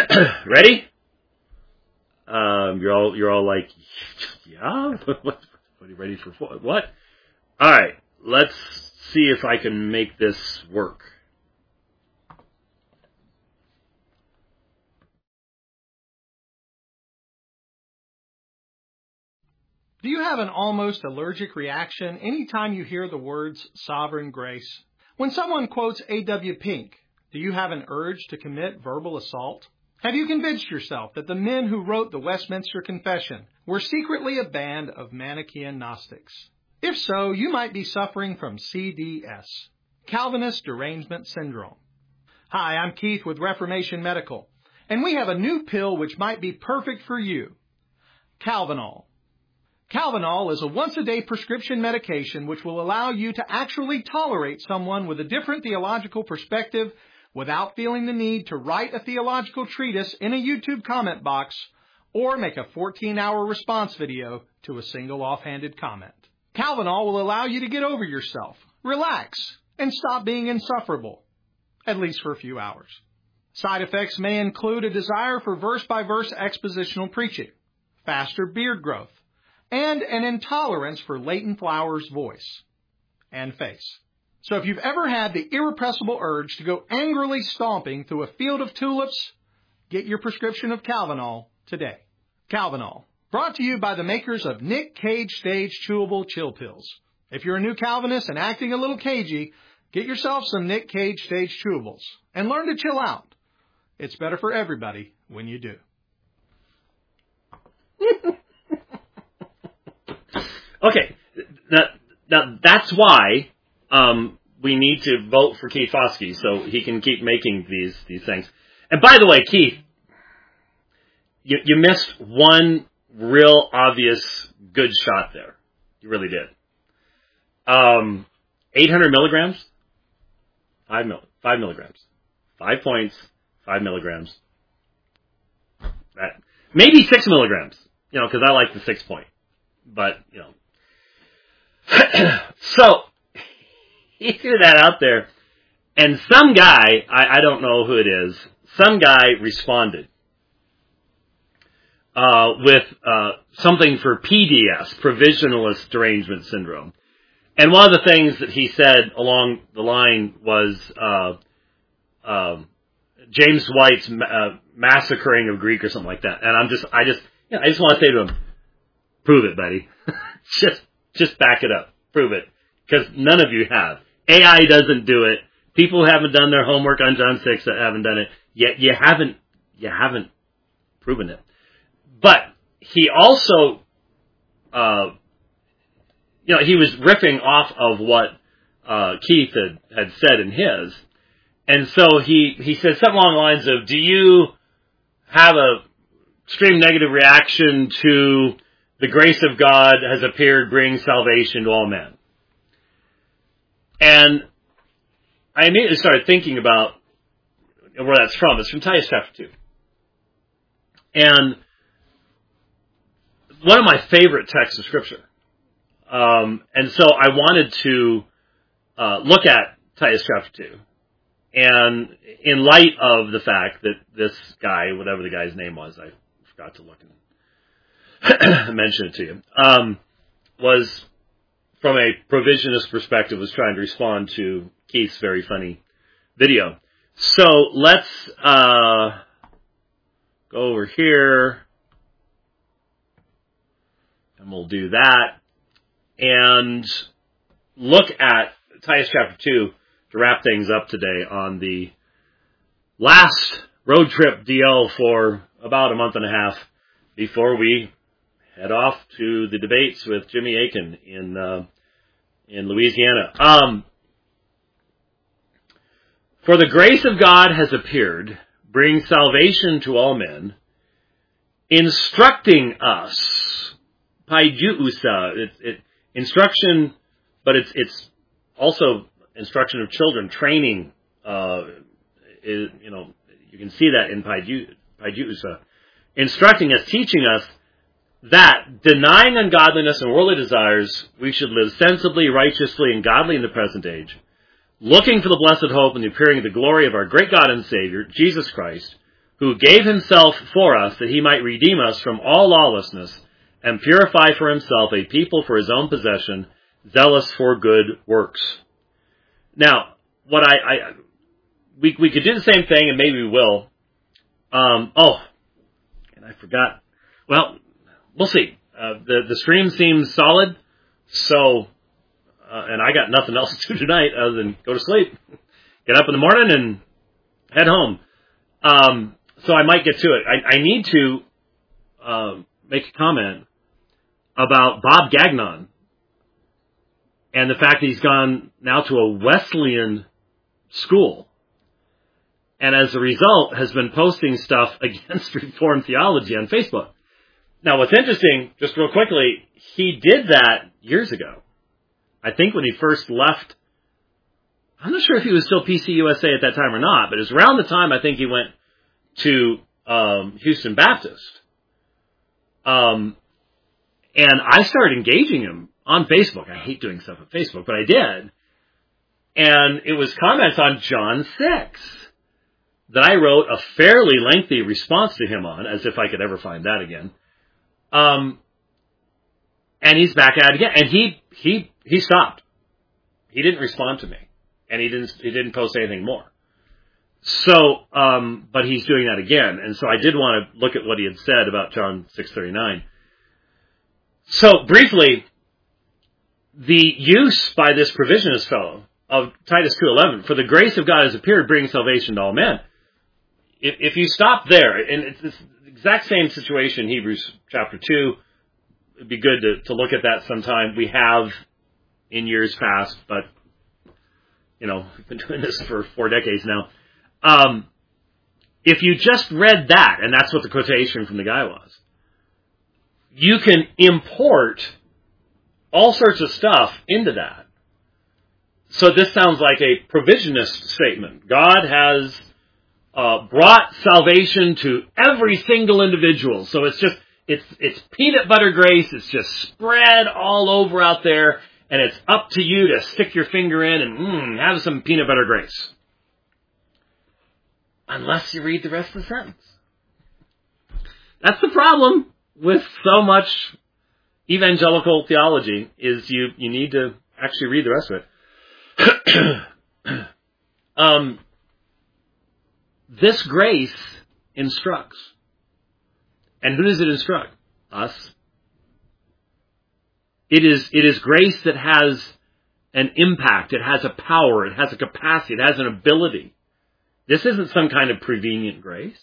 Ready? You're all like, yeah. Everybody ready for what? All right, let's see if I can make this work. Do you have an almost allergic reaction anytime you hear the words sovereign grace? When someone quotes A.W. Pink, do you have an urge to commit verbal assault? Have you convinced yourself that the men who wrote the Westminster Confession were secretly a band of Manichaean Gnostics? If so, you might be suffering from CDS, Calvinist Derangement Syndrome. Hi, I'm Keith with Reformation Medical, and we have a new pill which might be perfect for you, Calvinol. Calvinol is a once-a-day prescription medication which will allow you to actually tolerate someone with a different theological perspective without feeling the need to write a theological treatise in a YouTube comment box or make a 14-hour response video to a single offhanded comment. Calvinol will allow you to get over yourself, relax, and stop being insufferable, at least for a few hours. Side effects may include a desire for verse-by-verse expositional preaching, faster beard growth, and an intolerance for Leighton Flower's voice and face. So if you've ever had the irrepressible urge to go angrily stomping through a field of tulips, get your prescription of Calvinol today. Calvinol, brought to you by the makers of Nick Cage Stage Chewable Chill Pills. If you're a new Calvinist and acting a little cagey, get yourself some Nick Cage Stage Chewables and learn to chill out. It's better for everybody when you do. Okay, now that's why we need to vote for Keith Foskey so he can keep making these things. And by the way, Keith, you missed one real obvious good shot there. You really did. 800 milligrams, 5 milligrams, 5 points, 5 milligrams. Maybe 6 milligrams, because I like the 6 point. But, So, he threw that out there, and some guy, I don't know who it is, some guy responded with something for PDS, Provisionalist Derangement Syndrome. And one of the things that he said along the line was James White's massacring of Greek or something like that. And I just want to say to him, prove it, buddy. Just back it up. Prove it. Because none of you have. AI doesn't do it. People who haven't done their homework on John 6 that haven't done it. Yet you haven't proven it. But he also, he was riffing off of what Keith had said in his. And so he said something along the lines of, do you have a extreme negative reaction to the grace of God has appeared, bringing salvation to all men? And I immediately started thinking about where that's from. It's from Titus chapter 2. And one of my favorite texts of Scripture. And so I wanted to look at Titus chapter 2. And in light of the fact that this guy, whatever the guy's name was, I forgot to look and mention it to you, was, from a provisionist perspective, was trying to respond to Keith's very funny video. So let's go over here, and we'll do that, and look at Titus chapter 2 to wrap things up today on the last road trip DL for about a month and a half before we head off to the debates with Jimmy Akin in Louisiana. For the grace of God has appeared, bringing salvation to all men, instructing us, paidousa, instruction, but it's also instruction of children, training. You can see that in paidousa, instructing us, teaching us that, denying ungodliness and worldly desires, we should live sensibly, righteously, and godly in the present age, looking for the blessed hope and the appearing of the glory of our great God and Savior, Jesus Christ, who gave himself for us that he might redeem us from all lawlessness and purify for himself a people for his own possession, zealous for good works. Now, what we could do the same thing, and maybe we will. And I forgot. Well, we'll see. The stream seems solid, so, and I got nothing else to do tonight other than go to sleep, get up in the morning, and head home. So I might get to it. I need to make a comment about Bob Gagnon and the fact that he's gone now to a Wesleyan school, and as a result has been posting stuff against Reformed theology on Facebook. Now, what's interesting, just real quickly, he did that years ago. I think when he first left, I'm not sure if he was still PCUSA at that time or not, but it was around the time I think he went to Houston Baptist. And I started engaging him on Facebook. I hate doing stuff on Facebook, but I did. And it was comments on John 6 that I wrote a fairly lengthy response to him on, as if I could ever find that again. And he's back at it again. And he stopped. He didn't respond to me. And he didn't post anything more. So, but he's doing that again. And so I did want to look at what he had said about John 6:39. So, briefly, the use by this provisionist fellow of Titus 2:11, for the grace of God has appeared, bringing salvation to all men. If you stop there, and it's the exact same situation in Hebrews chapter 2, it'd be good to look at that sometime. We have in years past, but, we've been doing this for 4 decades now. If you just read that, and that's what the quotation from the guy was, you can import all sorts of stuff into that. So this sounds like a provisionist statement. God has brought salvation to every single individual. So it's peanut butter grace. It's just spread all over out there, and it's up to you to stick your finger in and have some peanut butter grace. Unless you read the rest of the sentence. That's the problem with so much evangelical theology, is you need to actually read the rest of it. This grace instructs. And who does it instruct? Us. It is grace that has an impact. It has a power. It has a capacity. It has an ability. This isn't some kind of prevenient grace.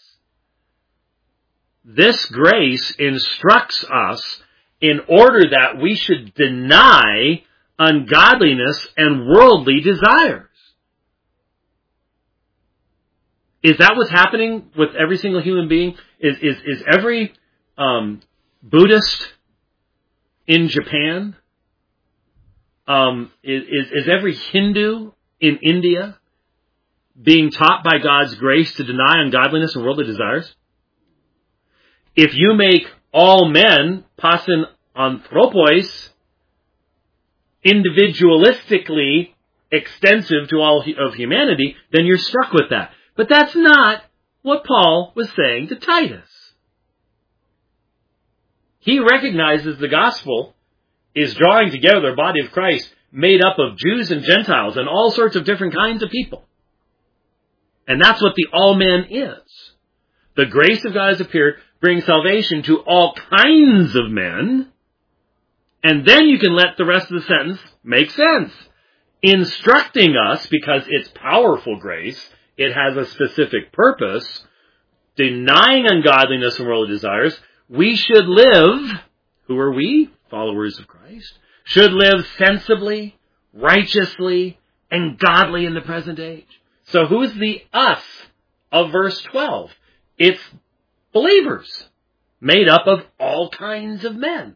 This grace instructs us in order that we should deny ungodliness and worldly desires. Is that what's happening with every single human being? Is every Buddhist in Japan? Is every Hindu in India being taught by God's grace to deny ungodliness and worldly desires? If you make all men pasin anthropos individualistically extensive to all of humanity, then you're stuck with that. But that's not what Paul was saying to Titus. He recognizes the gospel is drawing together the body of Christ made up of Jews and Gentiles and all sorts of different kinds of people. And that's what the all men is. The grace of God has appeared, bringing salvation to all kinds of men. And then you can let the rest of the sentence make sense. Instructing us, because it's powerful grace, it has a specific purpose, denying ungodliness and worldly desires, we should live, who are we? Followers of Christ. Should live sensibly, righteously, and godly in the present age. So who's the us of verse 12? It's believers, made up of all kinds of men.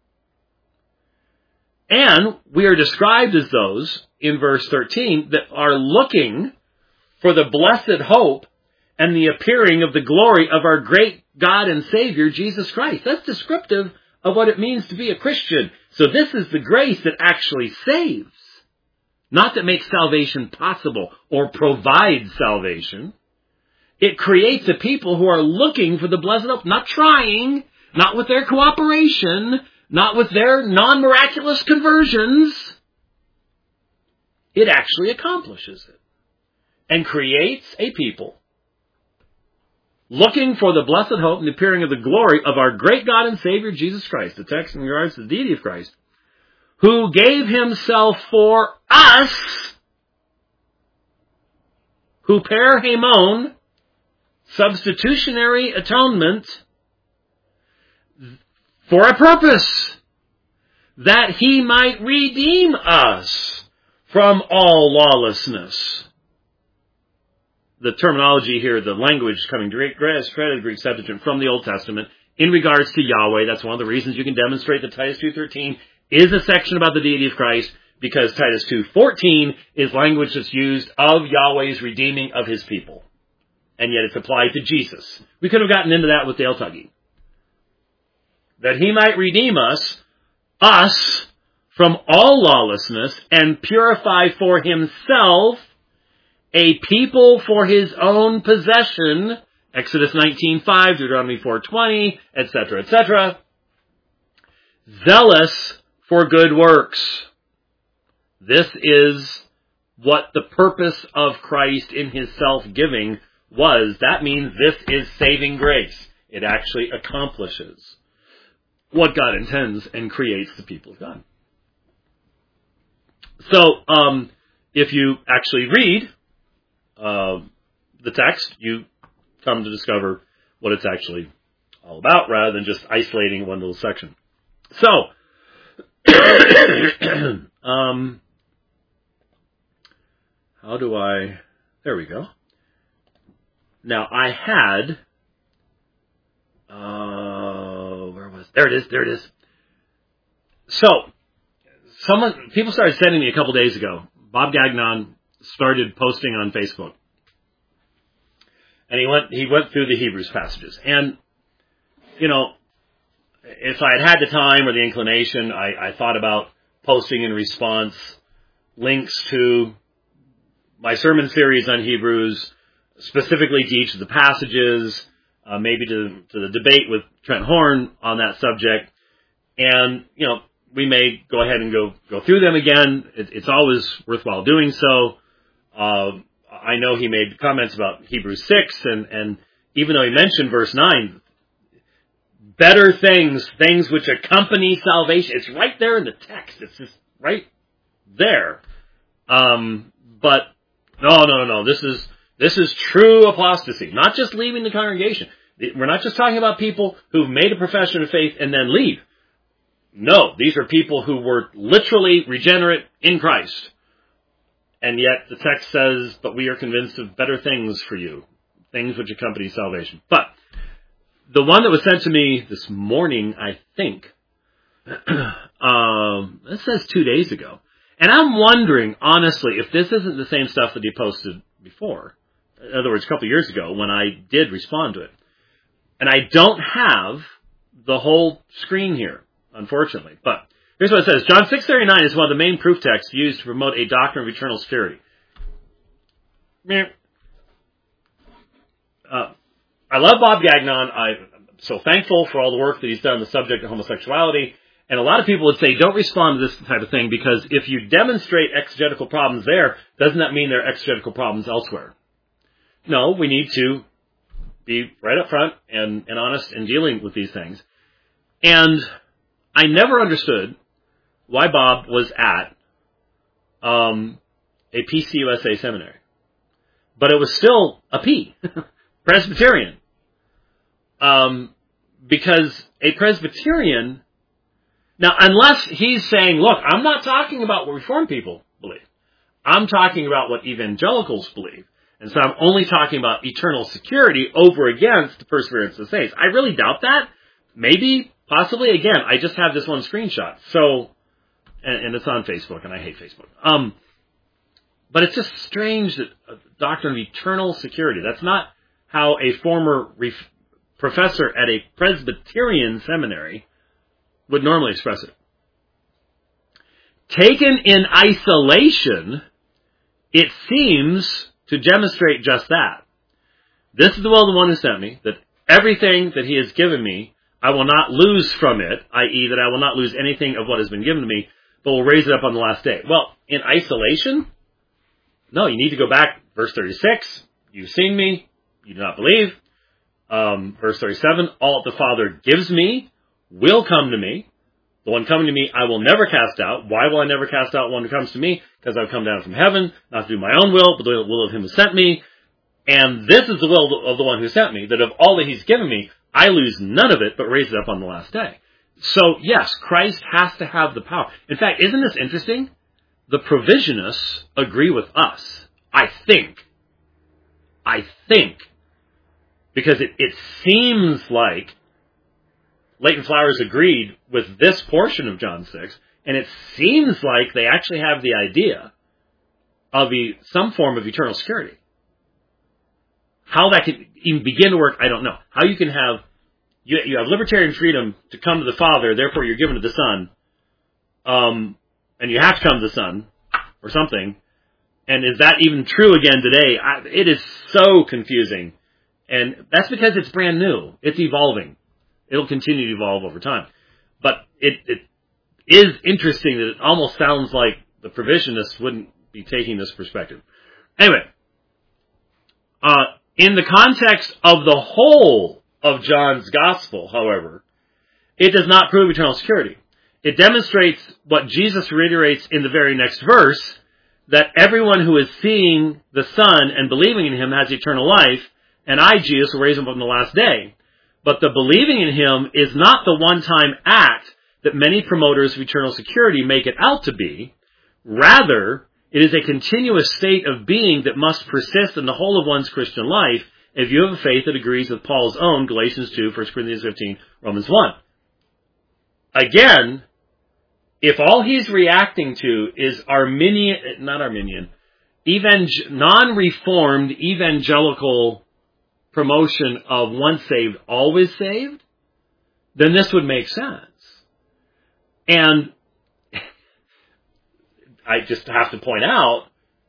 And we are described as those, in verse 13, that are looking for the blessed hope and the appearing of the glory of our great God and Savior, Jesus Christ. That's descriptive of what it means to be a Christian. So this is the grace that actually saves. Not that makes salvation possible or provides salvation. It creates a people who are looking for the blessed hope, not trying, not with their cooperation, not with their non-miraculous conversions. It actually accomplishes it and creates a people looking for the blessed hope and the appearing of the glory of our great God and Savior, Jesus Christ. The text in regards to the deity of Christ, who gave himself for us, who per haemon, substitutionary atonement, for a purpose, that he might redeem us from all lawlessness. The terminology here, the language coming straight out of the Greek Septuagint from the Old Testament in regards to Yahweh. That's one of the reasons you can demonstrate that Titus 2:13 is a section about the deity of Christ, because Titus 2:14 is language that's used of Yahweh's redeeming of his people. And yet it's applied to Jesus. We could have gotten into that with Dale Tuggy. That he might redeem us from all lawlessness and purify for himself a people for his own possession, Exodus 19:5, Deuteronomy 4:20, etc., etc., zealous for good works. This is what the purpose of Christ in his self-giving was. That means this is saving grace. It actually accomplishes what God intends and creates the people of God. So, if you actually read the text, you come to discover what it's actually all about, rather than just isolating one little section. So, how do I... There we go. Now, I had... where was... There it is. So, people started sending me a couple days ago. Bob Gagnon started posting on Facebook. And he went through the Hebrews passages. And, you know, if I had the time or the inclination, I thought about posting in response links to my sermon series on Hebrews, specifically to each of the passages, maybe to the debate with Trent Horn on that subject. And, you know, we may go ahead and go through them again. It's always worthwhile doing so. I know he made comments about Hebrews 6, and even though he mentioned verse 9, better things which accompany salvation, it's right there in the text. It's just right there. But no. This is true apostasy. Not just leaving the congregation. We're not just talking about people who've made a profession of faith and then leave. No, these are people who were literally regenerate in Christ. And yet the text says, but we are convinced of better things for you, things which accompany salvation. But the one that was sent to me this morning, I think, it says 2 days ago. And I'm wondering, honestly, if this isn't the same stuff that he posted before. In other words, a couple of years ago when I did respond to it. And I don't have the whole screen here, unfortunately. But here's what it says. John 6:39 is one of the main proof texts used to promote a doctrine of eternal security. I love Bob Gagnon. I'm so thankful for all the work that he's done on the subject of homosexuality. And a lot of people would say, don't respond to this type of thing, because if you demonstrate exegetical problems there, doesn't that mean there are exegetical problems elsewhere? No, we need to be right up front and honest in dealing with these things. And I never understood why Bob was at a PCUSA seminary. But it was still a P, Presbyterian. Because a Presbyterian... Now, unless he's saying, look, I'm not talking about what Reformed people believe. I'm talking about what evangelicals believe. And so I'm only talking about eternal security over against the perseverance of the saints. I really doubt that. Maybe, possibly. Again, I just have this one screenshot. So, and it's on Facebook, and I hate Facebook. But it's just strange that a doctrine of eternal security, that's not how a former professor at a Presbyterian seminary would normally express it. Taken in isolation, it seems to demonstrate just that. This is the will of the one who sent me, that everything that he has given me, I will not lose from it, i.e. that I will not lose anything of what has been given to me, but will raise it up on the last day. Well, in isolation? No, you need to go back. Verse 36, you've seen me, you do not believe. Verse 37, all that the Father gives me will come to me. The one coming to me I will never cast out. Why will I never cast out one who comes to me? Because I've come down from heaven, not to do my own will, but the will of him who sent me. And this is the will of the one who sent me, that of all that he's given me, I lose none of it, but raise it up on the last day. So, yes, Christ has to have the power. In fact, isn't this interesting? The provisionists agree with us. I think. Because it seems like Leighton Flowers agreed with this portion of John 6, and it seems like they actually have the idea of some form of eternal security. How that can even begin to work, I don't know. How you can have, you have libertarian freedom to come to the Father, therefore you're given to the Son, and you have to come to the Son, or something. And is that even true again today? It is so confusing. And that's because it's brand new. It's evolving. It'll continue to evolve over time. But it is interesting that it almost sounds like the provisionists wouldn't be taking this perspective. Anyway, in the context of the whole of John's Gospel, however, it does not prove eternal security. It demonstrates what Jesus reiterates in the very next verse, that everyone who is seeing the Son and believing in him has eternal life, and I, Jesus, will raise him up on the last day. But the believing in him is not the one-time act that many promoters of eternal security make it out to be. Rather, it is a continuous state of being that must persist in the whole of one's Christian life if you have a faith that agrees with Paul's own Galatians 2, 1 Corinthians 15, Romans 1. Again, if all he's reacting to is non-reformed evangelical promotion of once saved, always saved, then this would make sense. And I just have to point out,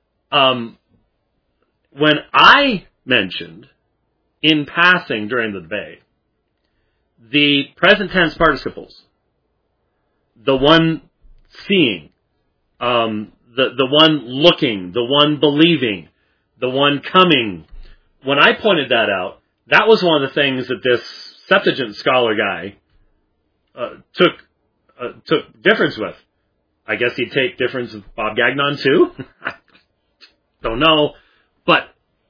when I mentioned in passing during the debate the present tense participles, the one seeing, the one looking, the one believing, the one coming. When I pointed that out, that was one of the things that this Septuagint scholar guy took difference with. I guess he'd take difference with Bob Gagnon too. Don't know, but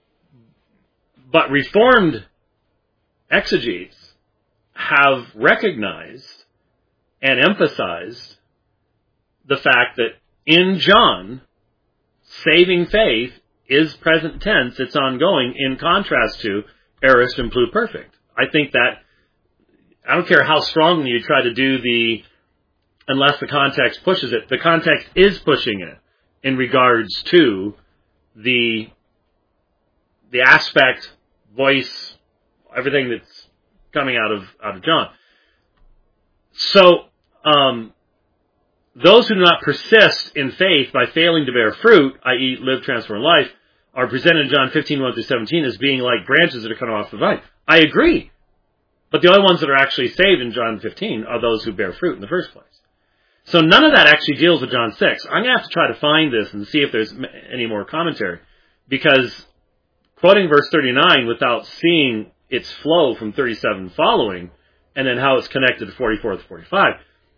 Reformed exegetes have recognized and emphasized the fact that in John, saving faith is present tense, it's ongoing, in contrast to aorist and pluperfect. I think that, I don't care how strongly you try to do unless the context pushes it, the context is pushing it in regards to the aspect, voice, everything that's coming out of John. So, those who do not persist in faith by failing to bear fruit, i.e. live, transform life, are presented in John 15, 1 through 17 as being like branches that are cut off the vine. I agree. But the only ones that are actually saved in John 15 are those who bear fruit in the first place. So none of that actually deals with John 6. I'm going to have to try to find this and see if there's any more commentary. Because quoting verse 39 without seeing its flow from 37 following, and then how it's connected to 44 to 45,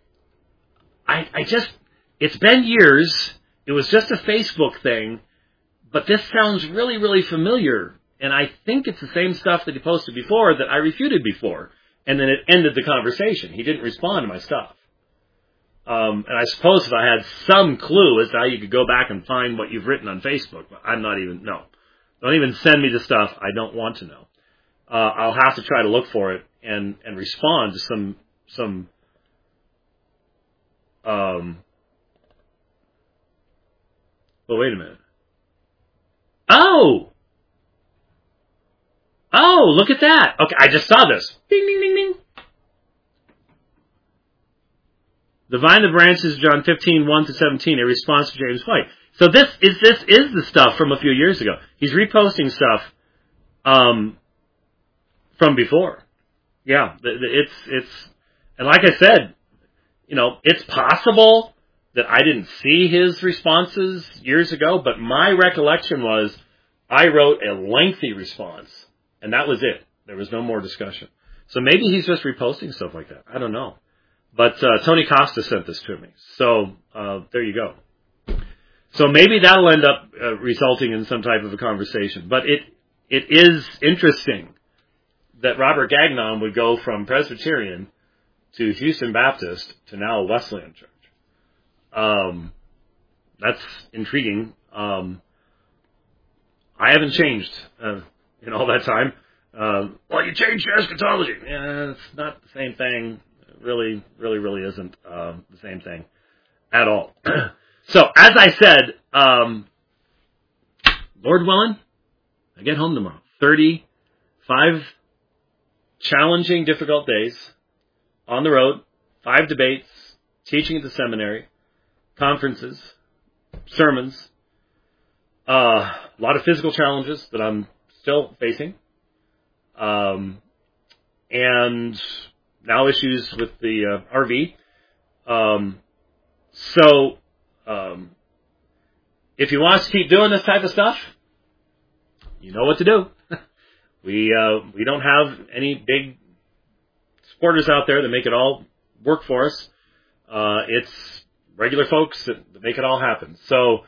it's been years. It was just a Facebook thing, but this sounds really, really familiar. And I think it's the same stuff that he posted before that I refuted before. And then it ended the conversation. He didn't respond to my stuff. And I suppose if I had some clue as to how you could go back and find what you've written on Facebook, but no. Don't even send me the stuff I don't want to know. I'll have to try to look for it and respond to some well, wait a minute. Oh, look at that. Okay, I just saw this. Ding, ding, ding, ding. The vine that branches, John 15, 1 to 17, a response to James White. So this is the stuff from a few years ago. He's reposting stuff from before. Yeah, it's, and like I said, it's possible that I didn't see his responses years ago, but my recollection was I wrote a lengthy response, and that was it. There was no more discussion. So maybe he's just reposting stuff like that. I don't know. But Tony Costa sent this to me. So there you go. So maybe that'll end up resulting in some type of a conversation. But it is interesting that Robert Gagnon would go from Presbyterian to Houston Baptist to now a Wesleyan church. That's intriguing. I haven't changed in all that time. Well, you changed your eschatology. Yeah, it's not the same thing. It really isn't the same thing at all. So, as I said, Lord willing, I get home tomorrow. 35 challenging, difficult days on the road, 5 debates, teaching at the seminary, conferences, sermons, a lot of physical challenges that I'm still facing, and now issues with the RV. So if you want us to keep doing this type of stuff, you know what to do. We don't have any big supporters out there that make it all work for us. It's regular folks that make it all happen. So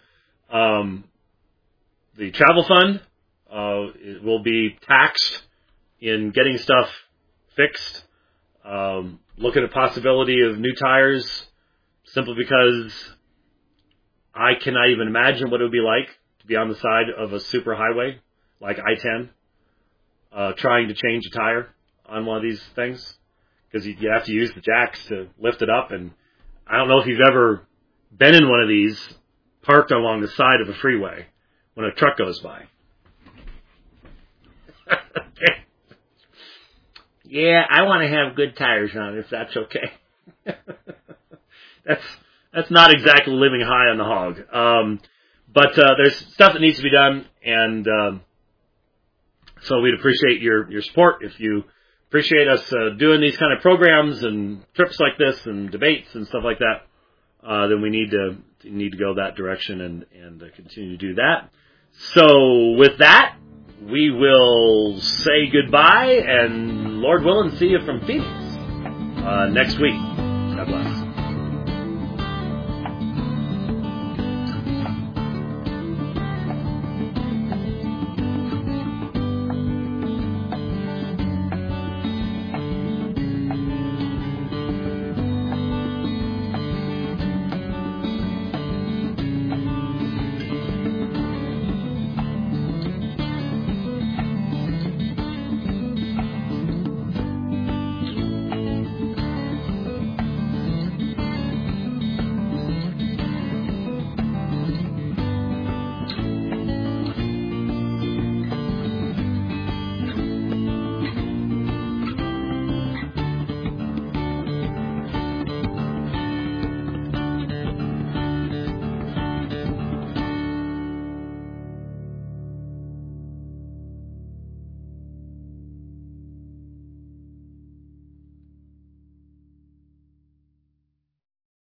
the travel fund it will be taxed in getting stuff fixed. Look at a possibility of new tires, simply because I cannot even imagine what it would be like to be on the side of a super highway like I-10, trying to change a tire on one of these things, because you have to use the jacks to lift it up. And I don't know if you've ever been in one of these parked along the side of a freeway when a truck goes by. Yeah, I want to have good tires on, if that's okay. That's not exactly living high on the hog. But there's stuff that needs to be done, and so we'd appreciate your support. If you appreciate us doing these kind of programs and trips like this and debates and stuff like that, then we need to go that direction and continue to do that. So with that, we will say goodbye, and Lord willing, see you from Phoenix next week. God bless.